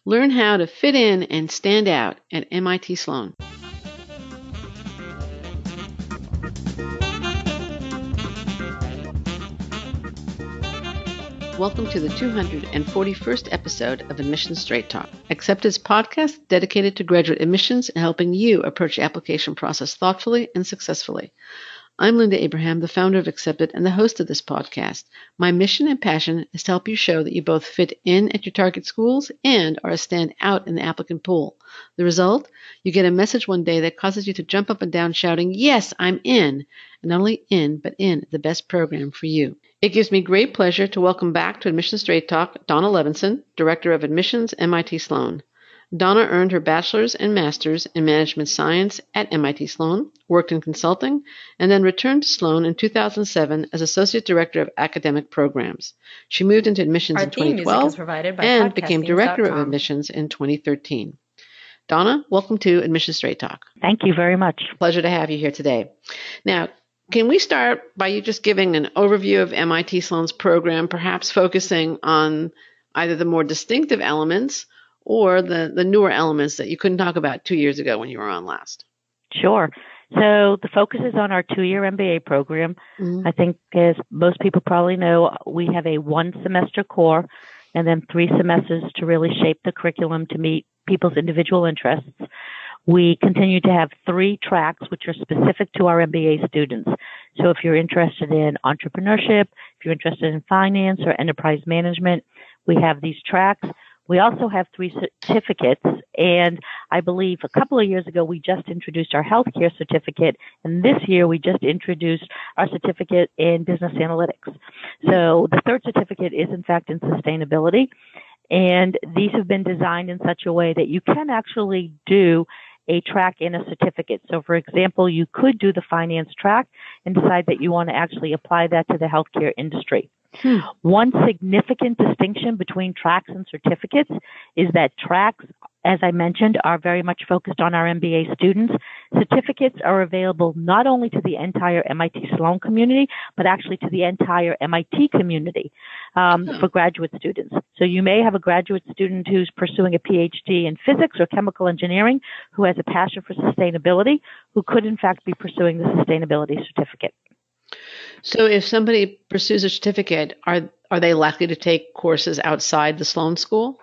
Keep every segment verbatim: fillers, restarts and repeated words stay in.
Learn how to fit in and stand out at M I T Sloan. Welcome to the two hundred forty-first episode of Admissions Straight Talk, Accepted's podcast dedicated to graduate admissions and helping you approach the application process thoughtfully and successfully. I'm Linda Abraham, the founder of Accepted and the host of this podcast. My mission and passion is to help you show that you both fit in at your target schools and are a stand out in the applicant pool. The result? You get a message one day that causes you to jump up and down shouting, "Yes, I'm in!" And not only in, but in the best program for you. It gives me great pleasure to welcome back to Admissions Straight Talk Donna Levinson, Director of Admissions, M I T Sloan. Donna earned her bachelor's and master's in management science at M I T Sloan, worked in consulting, and then returned to Sloan in two thousand seven as Associate Director of Academic Programs. She moved into admissions Our in twenty twelve and became Director of Admissions in twenty thirteen. Donna, welcome to Admissions Straight Talk. Thank you very much. Pleasure to have you here today. Now, can we start by you just giving an overview of M I T Sloan's program, perhaps focusing on either the more distinctive elements or the, the newer elements that you couldn't talk about two years ago when you were on last? Sure. So the focus is on our two-year M B A program. Mm-hmm. I think, as most people probably know, we have a one-semester core and then three semesters to really shape the curriculum to meet people's individual interests. We continue to have three tracks which are specific to our M B A students. So if you're interested in entrepreneurship, if you're interested in finance or enterprise management, we have these tracks. We also have three certificates, and I believe a couple of years ago we just introduced our healthcare certificate, and this year we just introduced our certificate in business analytics. So the third certificate is in fact in sustainability, and these have been designed in such a way that you can actually do a track in a certificate. So for example, you could do the finance track and decide that you want to actually apply that to the healthcare industry. Hmm. One significant distinction between tracks and certificates is that tracks, as I mentioned, are very much focused on our M B A students. Certificates are available not only to the entire M I T Sloan community, but actually to the entire M I T community um, hmm. for graduate students. So you may have a graduate student who's pursuing a P H D in physics or chemical engineering who has a passion for sustainability, who could in fact be pursuing the sustainability certificate. So if somebody pursues a certificate, are are they likely to take courses outside the Sloan School?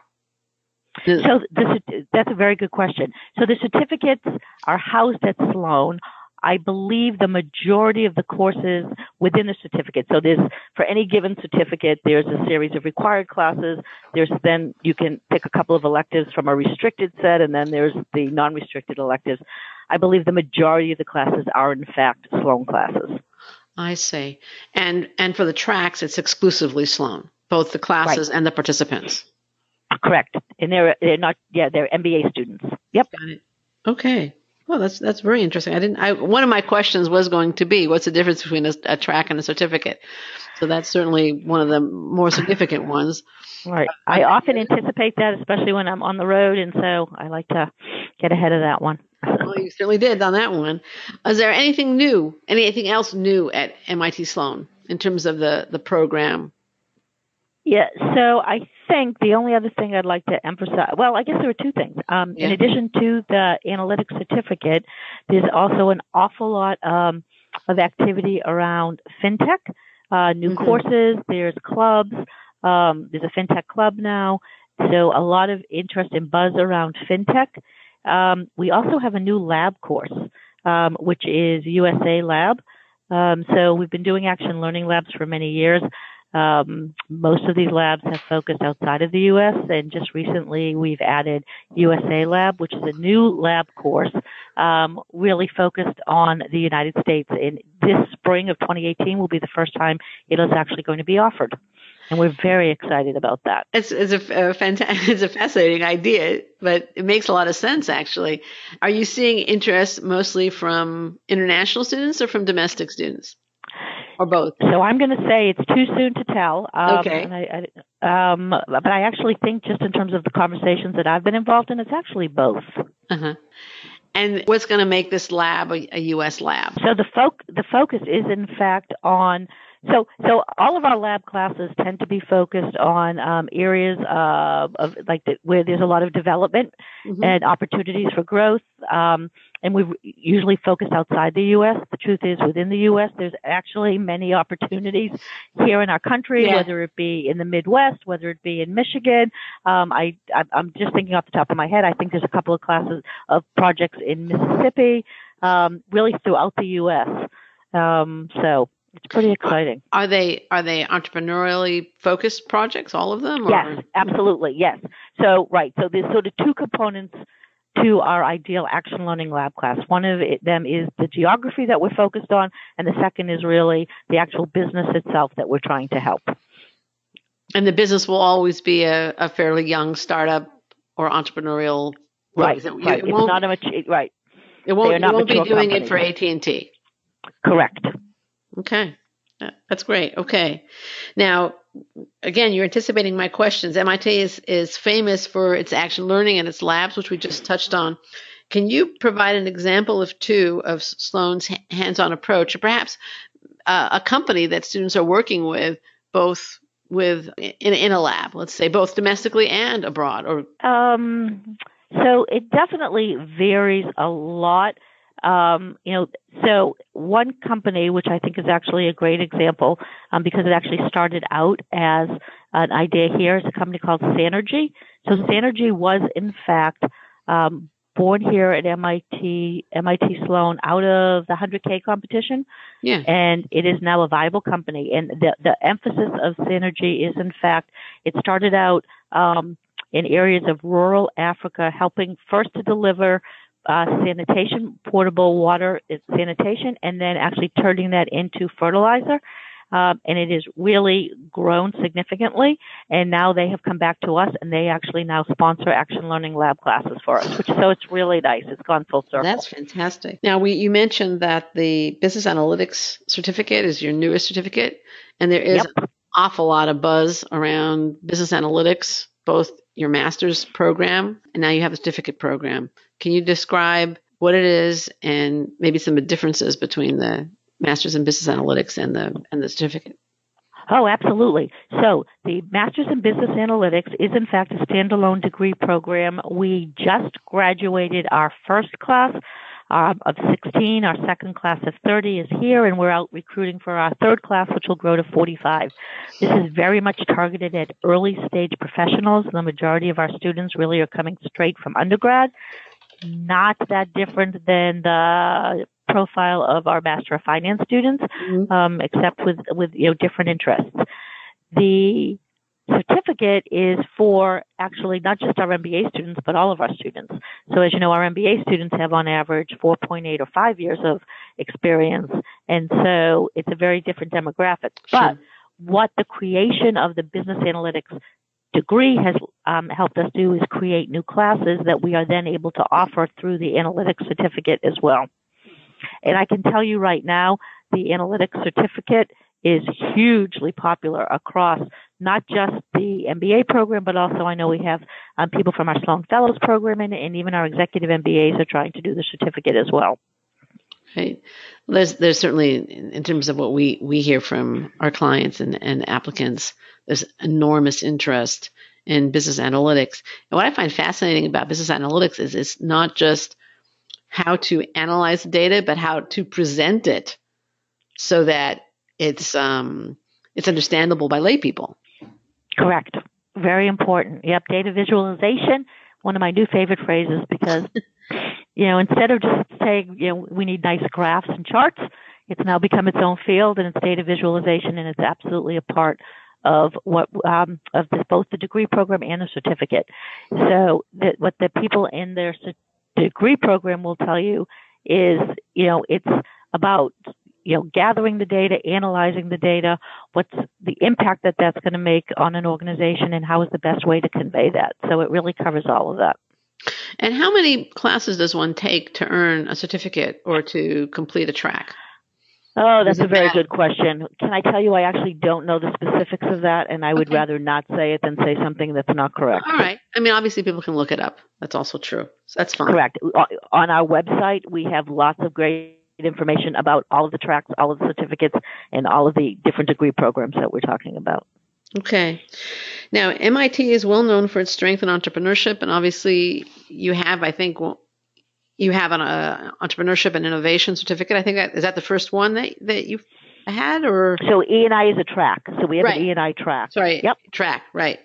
So this, that's a very good question. So the certificates are housed at Sloan. I believe the majority of the courses within the certificate. So there's, for any given certificate, there's a series of required classes. There's then, you can pick a couple of electives from a restricted set, and then there's the non-restricted electives. I believe the majority of the classes are in fact Sloan classes. I see. And and for the tracks, it's exclusively Sloan, both the classes right. and the participants. Correct. And they're they're not yeah, they're M B A students. Yep. Got it. Okay. Well, that's that's very interesting. I didn't I one of my questions was going to be, what's the difference between a, a track and a certificate? So that's certainly one of the more significant ones. Right. I often anticipate that, especially when I'm on the road, and so I like to get ahead of that one. Well, you certainly did on that one. Is there anything new, anything else new at M I T Sloan in terms of the, the program? Yeah, so I think the only other thing I'd like to emphasize, well, I guess there are two things. Um, yeah. In addition to the analytics certificate, there's also an awful lot um, of activity around fintech, uh, new mm-hmm. courses, there's clubs, um, there's a fintech club now, so a lot of interest and buzz around fintech. Um, we also have a new lab course, um, which is U S A Lab. Um, so we've been doing action learning labs for many years. Um, most of these labs have focused outside of the U S, and just recently we've added U S A Lab, which is a new lab course, um, really focused on the United States. And this spring of twenty eighteen will be the first time it is actually going to be offered. And we're very excited about that. It's, it's a, a fantastic, it's a fascinating idea, but it makes a lot of sense, actually. Are you seeing interest mostly from international students or from domestic students, or both? So I'm going to say it's too soon to tell. Um, okay. And I, I, um, but I actually think, just in terms of the conversations that I've been involved in, it's actually both. Uh-huh. And what's going to make this lab a, a U S lab? So the, fo- the focus is, in fact, on So, so all of our lab classes tend to be focused on um, areas of, of like the, where there's a lot of development mm-hmm. and opportunities for growth. Um, and we usually focus outside the U S. The truth is, within the U S, there's actually many opportunities here in our country, yeah. whether it be in the Midwest, whether it be in Michigan. Um, I, I'm just thinking off the top of my head. I think there's a couple of classes of projects in Mississippi, um, really throughout the U S. Um, so. It's pretty exciting. Are they are they entrepreneurially focused projects, all of them? Or? Yes, absolutely, yes. So, right, so there's sort of two components to our ideal action learning lab class. One of it, them is the geography that we're focused on, and the second is really the actual business itself that we're trying to help. And the business will always be a, a fairly young startup or entrepreneurial. Right, it, right. It it's not a mature, right. It won't, it won't be doing companies. It for A T and T. Correct. Okay. That's great. Okay. Now, again, you're anticipating my questions. M I T is, is famous for its action learning and its labs, which we just touched on. Can you provide an example of two of Sloan's hands-on approach, or perhaps uh, a company that students are working with, both with in, in a lab, let's say, both domestically and abroad? Or um, so it definitely varies a lot. Um, you know, so one company, which I think is actually a great example, um, because it actually started out as an idea here, is a company called Sanergy. So Sanergy was, in fact, um, born here at M I T, M I T Sloan out of the one hundred K competition. Yeah. And it is now a viable company. And the, the emphasis of Sanergy is, in fact, it started out um, in areas of rural Africa, helping first to deliver Uh, sanitation, portable water sanitation, and then actually turning that into fertilizer. Um, and it has really grown significantly. And now they have come back to us, and they actually now sponsor action learning lab classes for us. Which so it's really nice. It's gone full circle. That's fantastic. Now we you mentioned that the business analytics certificate is your newest certificate, and there is yep. an awful lot of buzz around business analytics, both your master's program and now you have a certificate program. Can you describe what it is and maybe some of the differences between the master's in business analytics and the and the certificate? Oh, absolutely. So the master's in business analytics is in fact a standalone degree program. We just graduated our first class Um, of sixteen. Our second class of thirty is here, and we're out recruiting for our third class, which will grow to forty-five. This is very much targeted at early stage professionals. The majority of our students really are coming straight from undergrad. Not that different than the profile of our Master of Finance students, mm-hmm. um, except with, with you know different interests. The certificate is for actually not just our M B A students, but all of our students. So as you know, our M B A students have on average four point eight or five years of experience. And so it's a very different demographic. Sure. But what the creation of the business analytics degree has um, helped us do is create new classes that we are then able to offer through the analytics certificate as well. And I can tell you right now, the analytics certificate is hugely popular across not just the M B A program, but also I know we have um, people from our Sloan Fellows program, and, and even our executive M B As are trying to do the certificate as well. Right. There's, there's certainly, in terms of what we, we hear from our clients and, and applicants, there's enormous interest in business analytics. And what I find fascinating about business analytics is it's not just how to analyze the data, but how to present it so that it's um, it's understandable by lay people. Correct. Very important. Yep. Data visualization, one of my new favorite phrases, because, you know, instead of just saying, you know, we need nice graphs and charts, it's now become its own field, and it's data visualization, and it's absolutely a part of what um, of this, both the degree program and the certificate. So that what the people in their degree program will tell you is, you know, it's about you know, gathering the data, analyzing the data, what's the impact that that's going to make on an organization, and how is the best way to convey that. So it really covers all of that. And how many classes does one take to earn a certificate or to complete a track? Oh, that's a very good question. Can I tell you, I actually don't know the specifics of that, and I would okay. rather not say it than say something that's not correct. All right. I mean, obviously people can look it up. That's also true. So that's fine. Correct. On our website, we have lots of great information about all of the tracks, all of the certificates, and all of the different degree programs that we're talking about. Okay. Now, M I T is well known for its strength in entrepreneurship, and obviously you have, I think, well, you have an uh, entrepreneurship and innovation certificate. I think that is that the first one that that you had, or so E and I is a track. So we have right. an E and I track. Sorry, yep, track, right.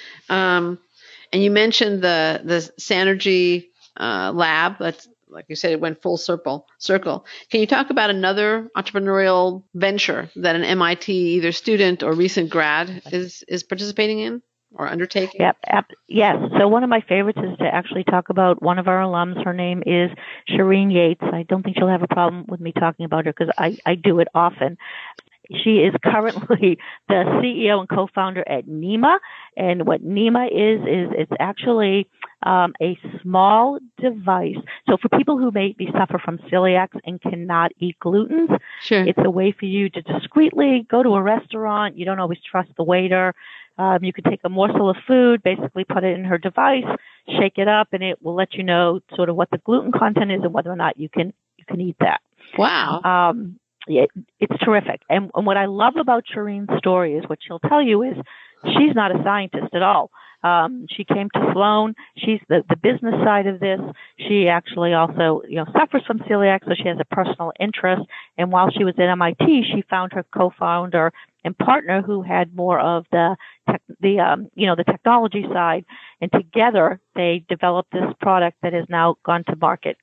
Um, and you mentioned the the Sanergy uh, lab. That's like you said, it went full circle. Circle. Can you talk about another entrepreneurial venture that an M I T either student or recent grad is is participating in or undertaking? Yep. Ap- yes. So one of my favorites is to actually talk about one of our alums. Her name is Shireen Yates. I don't think she'll have a problem with me talking about her because I, I do it often. She is currently the C E O and co-founder at Nema. And what Nema is, is it's actually um, a small device. So for people who maybe suffer from celiacs and cannot eat glutens, sure. It's a way for you to discreetly go to a restaurant. You don't always trust the waiter. Um, you could take a morsel of food, basically put it in her device, shake it up, and it will let you know sort of what the gluten content is and whether or not you can you can eat that. Wow. Um, yeah, it's terrific. And, and what I love about Shireen's story is what she'll tell you is she's not a scientist at all. Um, she came to Sloan. She's the, the business side of this. She actually also, you know, suffers from celiac, so she has a personal interest. And while she was at M I T, she found her co-founder and partner who had more of the, tech, the um, you know, the technology side. And together they developed this product that has now gone to market.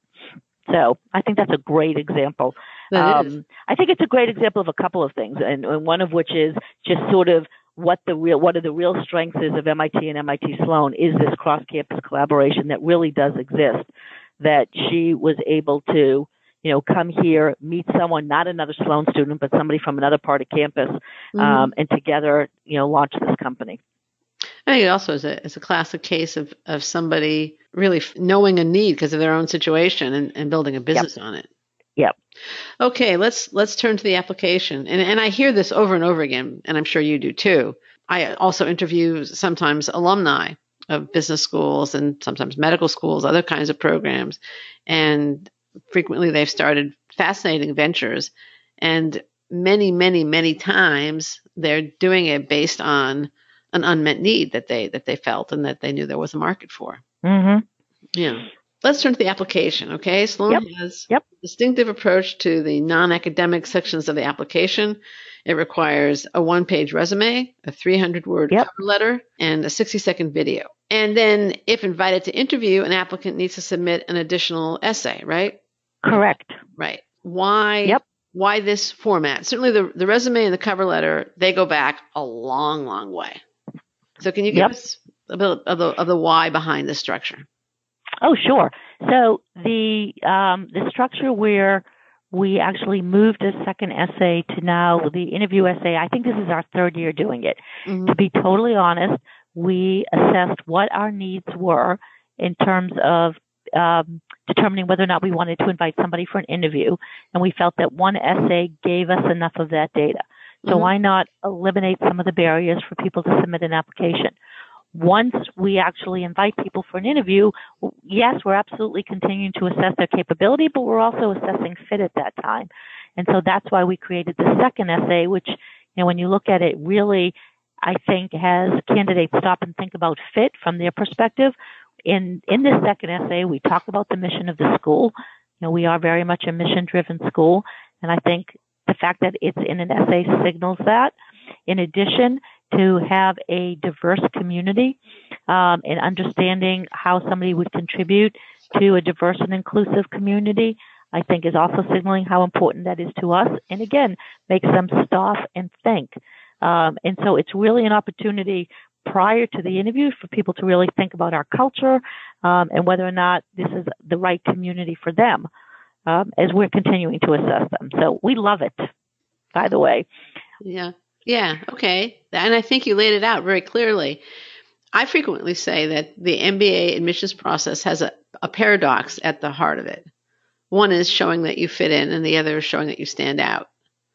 So I think that's a great example. Um, I think it's a great example of a couple of things, and, and one of which is just sort of what the real, what are the real strengths is of M I T and M I T Sloan is this cross-campus collaboration that really does exist, that she was able to, you know, come here, meet someone, not another Sloan student, but somebody from another part of campus, mm-hmm. um, and together, you know, launch this company. I think it also is a, it's a classic case of, of somebody really knowing a need because of their own situation and, and building a business yep. on it. Yep. Okay, let's let's turn to the application. And and I hear this over and over again, and I'm sure you do too. I also interview sometimes alumni of business schools and sometimes medical schools, other kinds of programs. And frequently they've started fascinating ventures. And many, many, many times they're doing it based on an unmet need that they that they felt and that they knew there was a market for. Mm-hmm. Yeah. Let's turn to the application, okay? Sloan yep. has yep. a distinctive approach to the non-academic sections of the application. It requires a one-page resume, a three hundred word yep. cover letter, and a sixty second video. And then if invited to interview, an applicant needs to submit an additional essay, right? Correct. Right. Why? Yep. Why this format? Certainly the, the resume and the cover letter, they go back a long, long way. So can you give yep. us a bit of the, of the why behind this structure? Oh, sure. So the um, the structure where we actually moved a second essay to now the interview essay, I think this is our third year doing it. Mm-hmm. To be totally honest, we assessed what our needs were in terms of um, determining whether or not we wanted to invite somebody for an interview, and we felt that one essay gave us enough of that data. So mm-hmm. why not eliminate some of the barriers for people to submit an application? Once we actually invite people for an interview, yes, we're absolutely continuing to assess their capability, but we're also assessing fit at that time. And so that's why we created the second essay, which, you know, when you look at it, really, I think has candidates stop and think about fit from their perspective. In in this second essay, we talk about the mission of the school. You know, we are very much a mission-driven school, and I think the fact that it's in an essay signals that. In addition, to have a diverse community um, and understanding how somebody would contribute to a diverse and inclusive community, I think is also signaling how important that is to us. And again, makes them stop and think. Um, and so it's really an opportunity prior to the interview for people to really think about our culture um, and whether or not this is the right community for them um, as we're continuing to assess them. So we love it, by the way. Yeah. Yeah, okay. And I think you laid it out very clearly. I frequently say that the M B A admissions process has a, a paradox at the heart of it. One is showing that you fit in, and the other is showing that you stand out.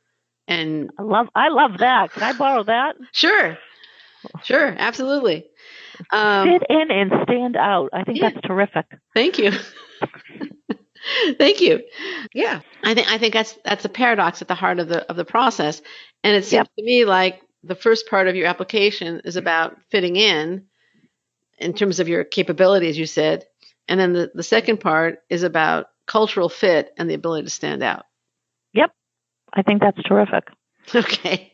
And I love I love that. Can I borrow that? Sure. Sure, absolutely. Um, fit in and stand out. I think yeah. that's terrific. Thank you. Thank you. Yeah, I think I think that's that's a paradox at the heart of the of the process, and it seems yep. to me like the first part of your application is about fitting in, in terms of your capabilities, you said, and then the, the second part is about cultural fit and the ability to stand out. Yep, I think that's terrific. Okay,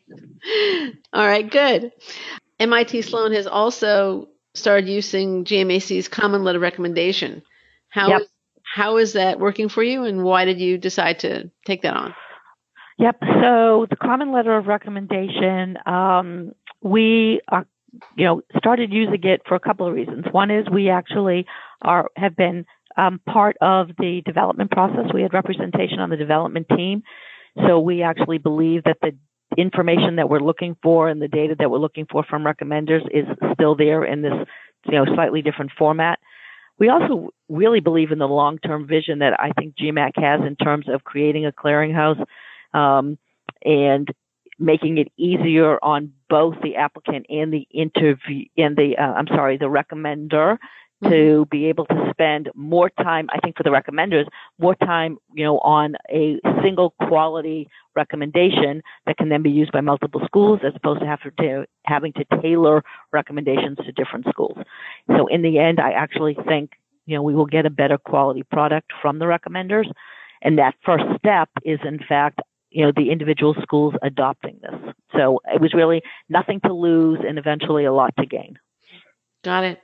all right, good. M I T Sloan has also started using G M A C's Common Letter Recommendation. How yep. is How is that working for you, and why did you decide to take that on? Yep. So the Common Letter of Recommendation, um, we are, you know, started using it for a couple of reasons. One is we actually are have been um, part of the development process. We had representation on the development team, so we actually believe that the information that we're looking for and the data that we're looking for from recommenders is still there in this, you know, slightly different format. We also really believe in the long-term vision that I think G MAC has in terms of creating a clearinghouse um, and making it easier on both the applicant and the interview and the uh, I'm sorry, the recommender mm-hmm. to be able to spend more time. I think for the recommenders, more time, you know, on a single quality recommendation that can then be used by multiple schools, as opposed to, have to having to tailor recommendations to different schools. So in the end, I actually think, you know, we will get a better quality product from the recommenders. And that first step is, in fact, you know, the individual schools adopting this. So it was really nothing to lose and eventually a lot to gain. Got it.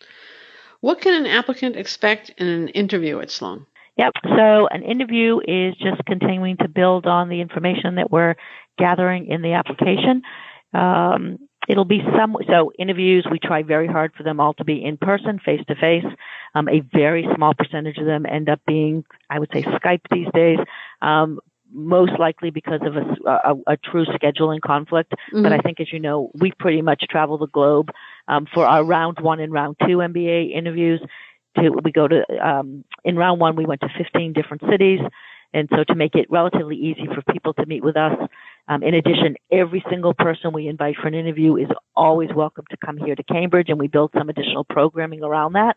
What can an applicant expect in an interview at Sloan? Yep. So an interview is just continuing to build on the information that we're gathering in the application. Um, it'll be some, so interviews, we try very hard for them all to be in person, face to face. Um, a very small percentage of them end up being, I would say, Skype these days. Um, most likely because of a, a, a true scheduling conflict. Mm-hmm. But I think, as you know, we pretty much travel the globe um, for our round one and round two M B A interviews. To, we go to, um, in round one, we went to fifteen different cities. And so to make it relatively easy for people to meet with us, um, in addition, every single person we invite for an interview is always welcome to come here to Cambridge, and we build some additional programming around that.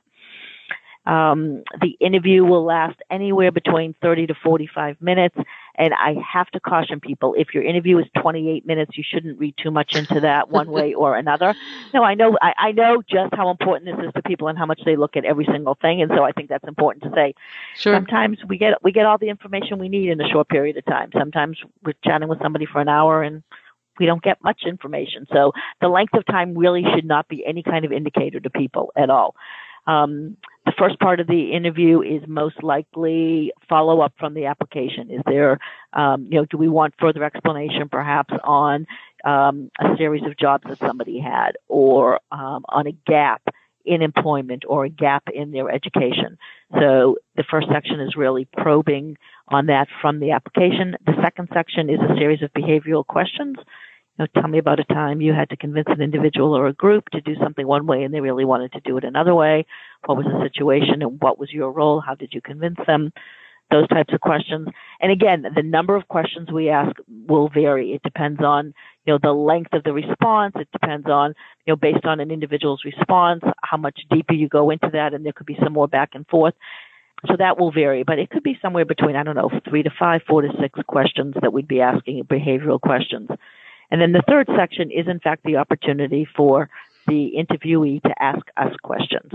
Um, the interview will last anywhere between thirty to forty-five minutes. And I have to caution people, if your interview is twenty-eight minutes, you shouldn't read too much into that one way or another. No, I know, I, I know just how important this is to people and how much they look at every single thing. And so I think that's important to say. Sure. Sometimes we get, we get all the information we need in a short period of time. Sometimes we're chatting with somebody for an hour and we don't get much information. So the length of time really should not be any kind of indicator to people at all. Um, the first part of the interview is most likely follow up from the application. Is there, um, you know, do we want further explanation perhaps on um, a series of jobs that somebody had, or um, on a gap in employment or a gap in their education? So the first section is really probing on that from the application. The second section is a series of behavioral questions. You know, tell me about a time you had to convince an individual or a group to do something one way and they really wanted to do it another way. What was the situation and what was your role? How did you convince them? Those types of questions. And again, the number of questions we ask will vary. It depends on, you know, the length of the response. It depends on, you know, based on an individual's response, how much deeper you go into that, and there could be some more back and forth. So that will vary, but it could be somewhere between, I don't know, three to five, four to six questions that we'd be asking, behavioral questions. And then the third section is, in fact, the opportunity for the interviewee to ask us questions.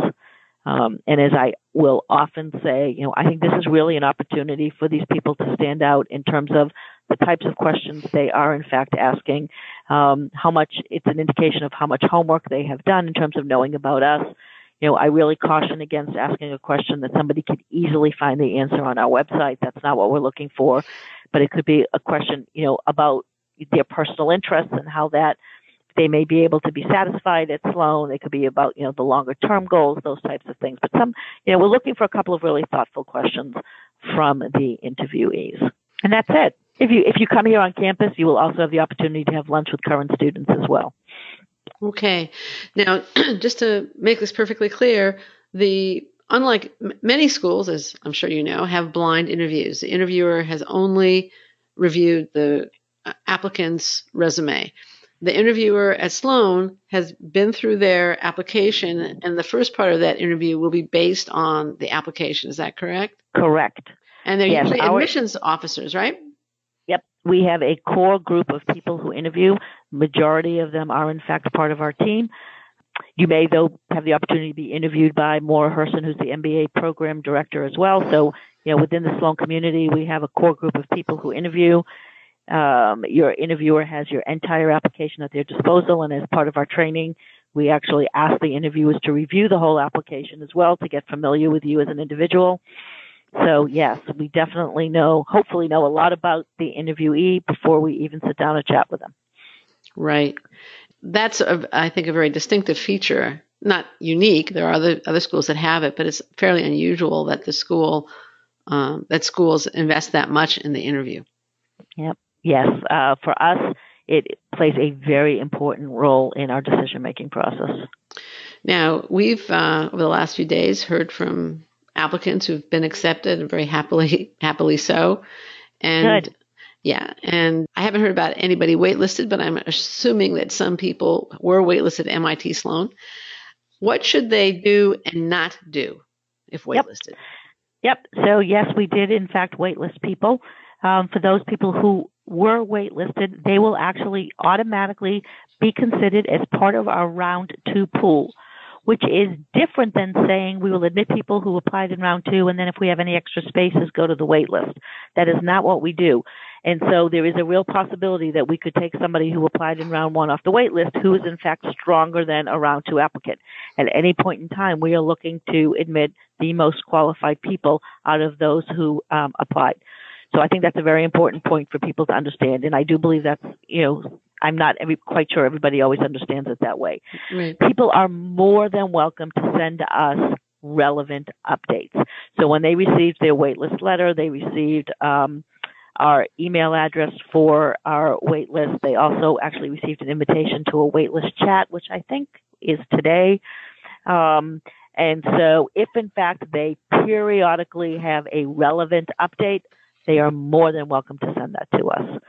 Um, and as I will often say, you know, I think this is really an opportunity for these people to stand out in terms of the types of questions they are, in fact, asking, um, how much it's an indication of how much homework they have done in terms of knowing about us. You know, I really caution against asking a question that somebody could easily find the answer on our website. That's not what we're looking for. But it could be a question, you know, about their personal interests and how that they may be able to be satisfied at Sloan. It could be about, you know, the longer term goals, those types of things. But some, you know, we're looking for a couple of really thoughtful questions from the interviewees. And that's it. If you, if you come here on campus, you will also have the opportunity to have lunch with current students as well. Okay. Now, just to make this perfectly clear, the unlike m- many schools, as I'm sure you know, have blind interviews. The interviewer has only reviewed the applicant's resume. The interviewer at Sloan has been through their application, and the first part of that interview will be based on the application. Is that correct? Correct. And they're yes, usually our, admissions officers, right? Yep. We have a core group of people who interview. Majority of them are, in fact, part of our team. You may, though, have the opportunity to be interviewed by Maura Herson, who's the M B A program director as well. So, you know, within the Sloan community, we have a core group of people who interview. Um, your interviewer has your entire application at their disposal, and as part of our training, we actually ask the interviewers to review the whole application as well to get familiar with you as an individual. So, yes, we definitely know, hopefully know a lot about the interviewee before we even sit down and chat with them. Right. That's, a, I think, a very distinctive feature. Not unique. There are other other schools that have it, but it's fairly unusual that the school um, that schools invest that much in the interview. Yep. Yes. Uh, for us, it plays a very important role in our decision-making process. Now, we've uh, over the last few days heard from applicants who've been accepted, and very happily, happily so. And Good. Yeah, and I haven't heard about anybody waitlisted, but I'm assuming that some people were waitlisted at M I T Sloan. What should they do and not do if waitlisted? Yep. Yep. So, yes, we did, in fact, waitlist people. Um, for those people who were waitlisted, they will actually automatically be considered as part of our round two pool, which is different than saying we will admit people who applied in round two, and then if we have any extra spaces, go to the wait list. That is not what we do. And so there is a real possibility that we could take somebody who applied in round one off the wait list who is, in fact, stronger than a round two applicant. At any point in time, we are looking to admit the most qualified people out of those who um, applied. So I think that's a very important point for people to understand. And I do believe that's, you know, I'm not every, quite sure everybody always understands it that way. Right. People are more than welcome to send us relevant updates. So when they received their waitlist letter, they received um, our email address for our waitlist. They also actually received an invitation to a waitlist chat, which I think is today. Um, and so if, in fact, they periodically have a relevant update, they are more than welcome to send that to us.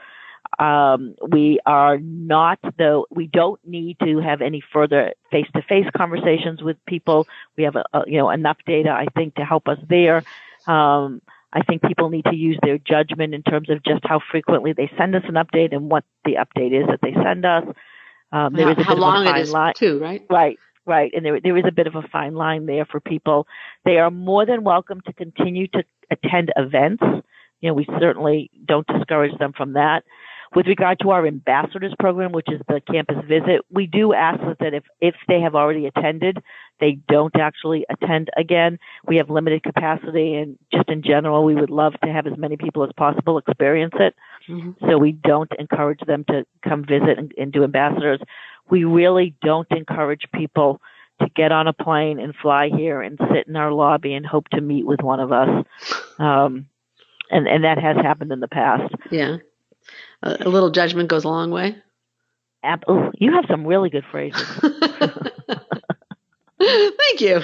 Um, we are not, though, we don't need to have any further face-to-face conversations with people. We have, a, a, you know, enough data, I think, to help us there. Um, I think people need to use their judgment in terms of just how frequently they send us an update and what the update is that they send us. Um, there how, is a how bit long of a fine it is, line. too, right? Right, right. And there, there is a bit of a fine line there for people. They are more than welcome to continue to attend events. You know, we certainly don't discourage them from that. With regard to our ambassadors program, which is the campus visit, we do ask that if, if they have already attended, they don't actually attend again. We have limited capacity, and just in general, we would love to have as many people as possible experience it. Mm-hmm. So we don't encourage them to come visit and, and do ambassadors. We really don't encourage people to get on a plane and fly here and sit in our lobby and hope to meet with one of us. Um, and, and that has happened in the past. Yeah. A little judgment goes a long way. Oh, you have some really good phrases. Thank you.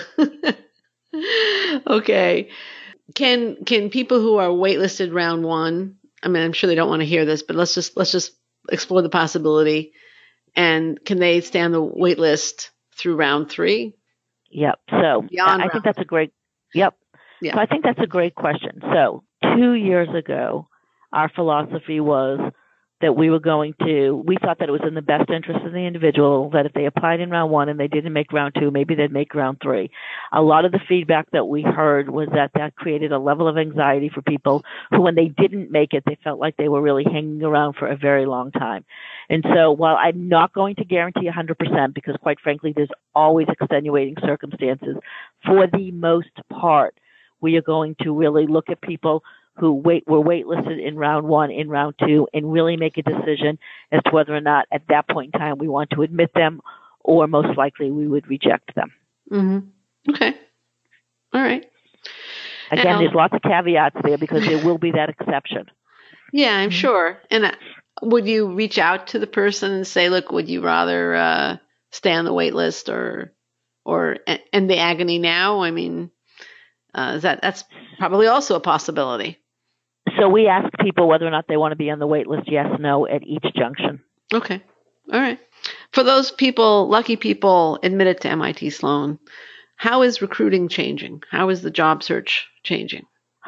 Okay. Can can people who are waitlisted round one, I mean, I'm sure they don't want to hear this, but let's just let's just explore the possibility. And can they stay on the wait list through round three? Yep. So Beyond I think that's a great, yep. Yeah. So I think that's a great question. So two years ago, our philosophy was that we were going to, we thought that it was in the best interest of the individual that if they applied in round one and they didn't make round two, maybe they'd make round three. A lot of the feedback that we heard was that that created a level of anxiety for people who, when they didn't make it, they felt like they were really hanging around for a very long time. And so while I'm not going to guarantee one hundred percent, because quite frankly, there's always extenuating circumstances, for the most part, we are going to really look at people who wait were waitlisted in round one, in round two, and really make a decision as to whether or not at that point in time we want to admit them, or most likely we would reject them. Mm-hmm. Okay. All right. Again, and, there's lots of caveats there because there will be that exception. Yeah, I'm mm-hmm. sure. And uh, would you reach out to the person and say, look, would you rather uh, stay on the wait list or or end the agony now? I mean, uh, is that that's probably also a possibility. So we ask people whether or not they want to be on the wait list, yes, no, at each junction. Okay. All right. For those people, lucky people admitted to M I T Sloan, how is recruiting changing? How is the job search changing? Huh.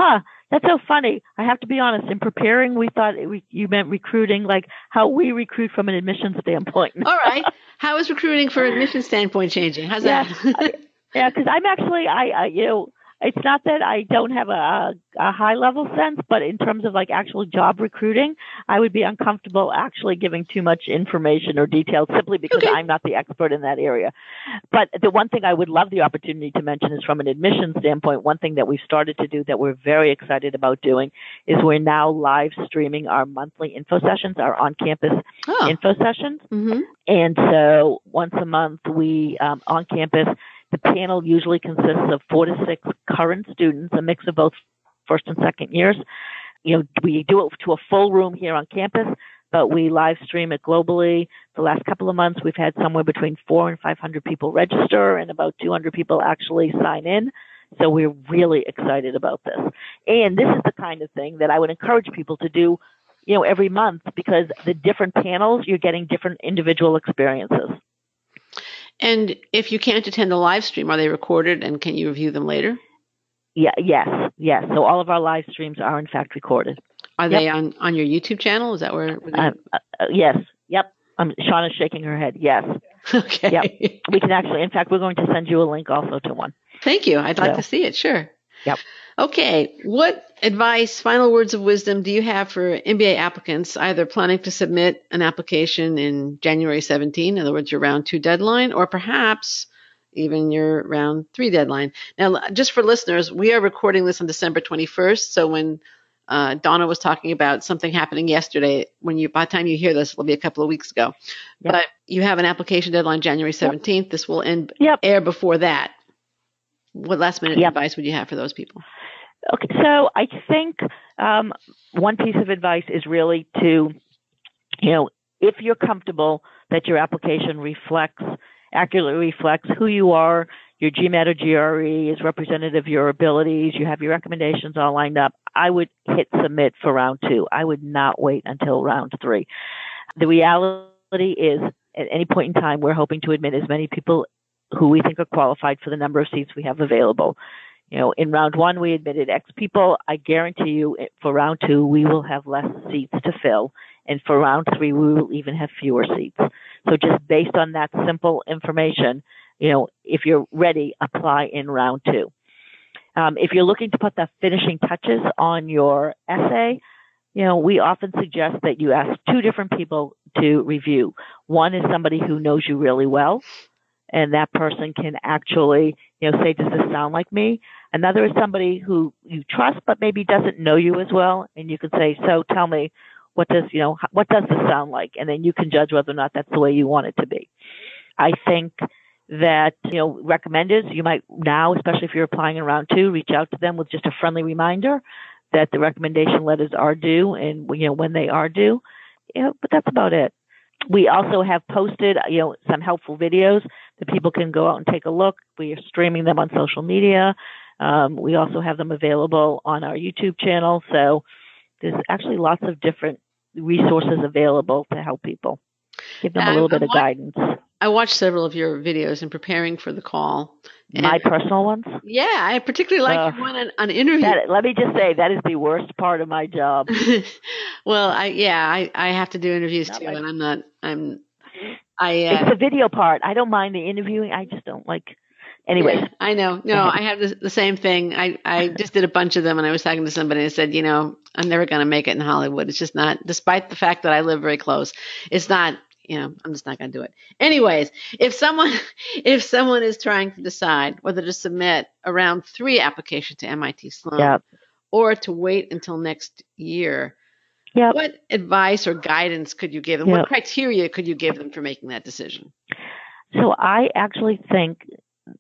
That's so funny. I have to be honest. In preparing, we thought it, you meant recruiting, like how we recruit from an admissions standpoint. All right. How is recruiting for an admissions standpoint changing? How's yeah. that? yeah, because I'm actually, I, I, you know, it's not that I don't have a, a high level sense, but in terms of like actual job recruiting, I would be uncomfortable actually giving too much information or details simply because okay. I'm not the expert in that area. But the one thing I would love the opportunity to mention is from an admissions standpoint, one thing that we've started to do that we're very excited about doing is we're now live streaming our monthly info sessions, our on-campus oh. info sessions. Mm-hmm. And so once a month, we um, on campus, the panel usually consists of four to six current students, a mix of both first and second years. You know, we do it to a full room here on campus, but we live stream it globally. The last couple of months, we've had somewhere between four and five hundred people register, and about two hundred people actually sign in. So we're really excited about this. And this is the kind of thing that I would encourage people to do, you know, every month, because the different panels, you're getting different individual experiences. And if you can't attend the live stream, are they recorded and can you review them later? Yeah, yes, yes. So all of our live streams are in fact recorded. Are yep. they on, on your YouTube channel? Is that where? Uh, uh, yes. Yep. Um, Shauna is shaking her head. Yes. Okay. Yep. We can actually, in fact, we're going to send you a link also to one. Thank you. I'd like so. to see it. Sure. Yep. Okay. What advice, final words of wisdom do you have for M B A applicants either planning to submit an application in January seventeenth, in other words, your round two deadline, or perhaps even your round three deadline? Now, just for listeners, we are recording this on December twenty-first. So when uh, Donna was talking about something happening yesterday, when you, by the time you hear this, it'll be a couple of weeks ago. Yep. But you have an application deadline January seventeenth. Yep. This will end yep. air before that. What last minute yep. advice would you have for those people? Okay, so I think um, one piece of advice is really to, you know, if you're comfortable that your application reflects, accurately reflects who you are, your GMAT or G R E is representative of your abilities, you have your recommendations all lined up, I would hit submit for round two. I would not wait until round three. The reality is, at any point in time, we're hoping to admit as many people who we think are qualified for the number of seats we have available. You know, in round one, we admitted X people. I guarantee you for round two, we will have less seats to fill. And for round three, we will even have fewer seats. So just based on that simple information, you know, if you're ready, apply in round two. Um, if you're looking to put the finishing touches on your essay, you know, we often suggest that you ask two different people to review. One is somebody who knows you really well, and that person can actually, you know, say, does this sound like me? Another is somebody who you trust but maybe doesn't know you as well, and you can say, so tell me, what does, you know, what does this sound like? And then you can judge whether or not that's the way you want it to be. I think that, you know, recommenders, you might now, especially if you're applying in round two, reach out to them with just a friendly reminder that the recommendation letters are due and, you know, when they are due. You know, but that's about it. We also have posted, you know, some helpful videos that people can go out and take a look. We are streaming them on social media. Um, we also have them available on our YouTube channel. So there's actually lots of different resources available to help people. Give them a little I, bit I of watched, guidance. I watched several of your videos in preparing for the call. My personal ones? Yeah, I particularly like uh, one on, on interview. That, let me just say, that is the worst part of my job. Well, I yeah, I, I have to do interviews not too, like, and I'm not, I'm, I. Uh, it's the video part. I don't mind the interviewing. I just don't like, anyways. Yeah, I know. No, I have the, the same thing. I, I just did a bunch of them, and I was talking to somebody and I said, you know, I'm never going to make it in Hollywood. It's just not, despite the fact that I live very close, it's not, you know, I'm just not going to do it. Anyways, if someone, if someone is trying to decide whether to submit a round three application to M I T Sloan yep. or to wait until next year, yep. what advice or guidance could you give them? Yep. What criteria could you give them for making that decision? So I actually think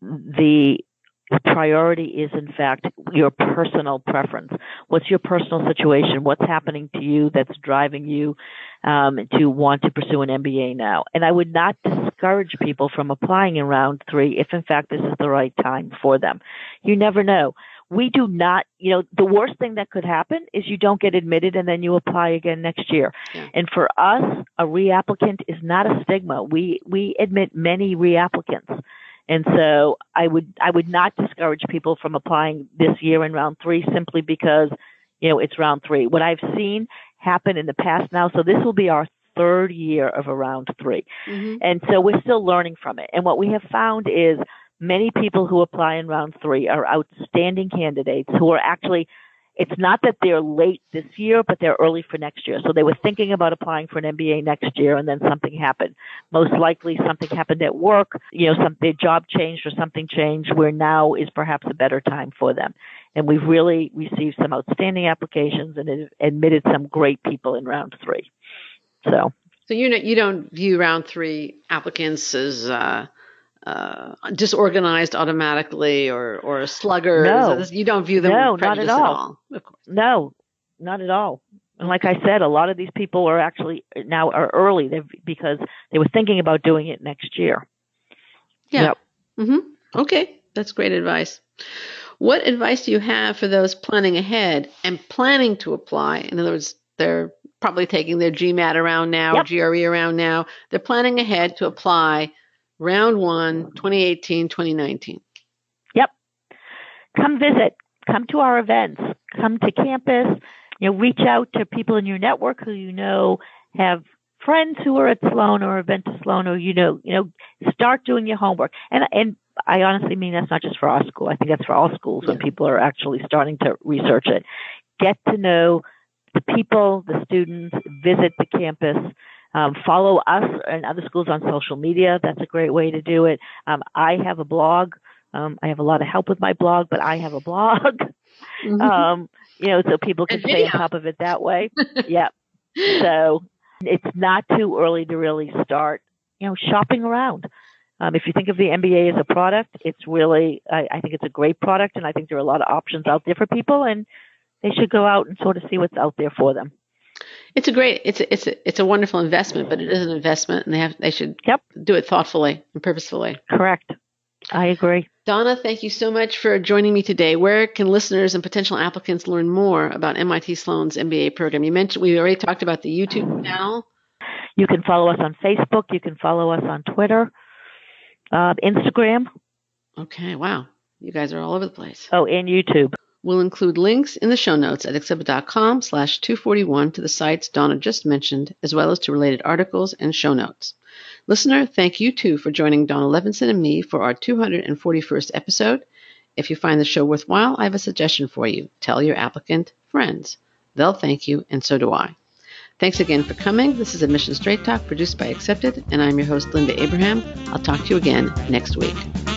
the priority is, in fact, your personal preference. What's your personal situation? What's happening to you that's driving you um, to want to pursue an M B A now? And I would not discourage people from applying in round three if, in fact, this is the right time for them. You never know. We do not, you know, the worst thing that could happen is you don't get admitted and then you apply again next year. Yeah. And for us, a reapplicant is not a stigma. We we admit many reapplicants. And so I would I would not discourage people from applying this year in round three simply because you know, it's round three. What I've seen happen in the past now, so this will be our third year of a round three. Mm-hmm. And so we're still learning from it. And what we have found is many people who apply in round three are outstanding candidates who are actually, it's not that they're late this year, but they're early for next year. So they were thinking about applying for an M B A next year, and then something happened. Most likely something happened at work, you know, some, their job changed or something changed where now is perhaps a better time for them. And we've really received some outstanding applications and admitted some great people in round three. So, so you know, you don't view round three applicants as uh, uh, disorganized automatically or or sluggards. No, you don't view them no, with prejudice not at all. at all. Of course. No, not at all. And like I said, a lot of these people are actually now are early because they were thinking about doing it next year. Yeah. Yep. Mm-hmm. Okay, that's great advice. What advice do you have for those planning ahead and planning to apply? In other words, they're probably taking their GMAT around now, yep. G R E around now. They're planning ahead to apply round one, twenty eighteen, twenty nineteen. Yep. Come visit. Come to our events. Come to campus. You know, reach out to people in your network who you know have friends who are at Sloan or have been to Sloan, or you know, you know, start doing your homework. And and I honestly mean that's not just for our school. I think that's for all schools when people are actually starting to research it. Get to know the people, the students, visit the campus, um, follow us and other schools on social media. That's a great way to do it. Um, I have a blog. Um, I have a lot of help with my blog, but I have a blog. Mm-hmm. Um, you know, so people can stay on top of it that way. Yeah. So it's not too early to really start, you know, shopping around. Um, if you think of the M B A as a product, it's really, I, I think it's a great product, and I think there are a lot of options out there for people, and they should go out and sort of see what's out there for them. It's a great, it's a, it's a, it's a wonderful investment, but it is an investment, and they have, they should yep. do it thoughtfully and purposefully. Correct. I agree. Donna, thank you so much for joining me today. Where can listeners and potential applicants learn more about M I T Sloan's M B A program? You mentioned, we already talked about the YouTube channel. You can follow us on Facebook. You can follow us on Twitter, uh, Instagram. Okay, wow. You guys are all over the place. Oh, and YouTube. We'll include links in the show notes at accepted.com slash 241 to the sites Donna just mentioned, as well as to related articles and show notes. Listener, thank you too for joining Donna Levinson and me for our two hundred forty-first episode. If you find the show worthwhile, I have a suggestion for you. Tell your applicant friends. They'll thank you, and so do I. Thanks again for coming. This is Admission Straight Talk, produced by Accepted, and I'm your host, Linda Abraham. I'll talk to you again next week.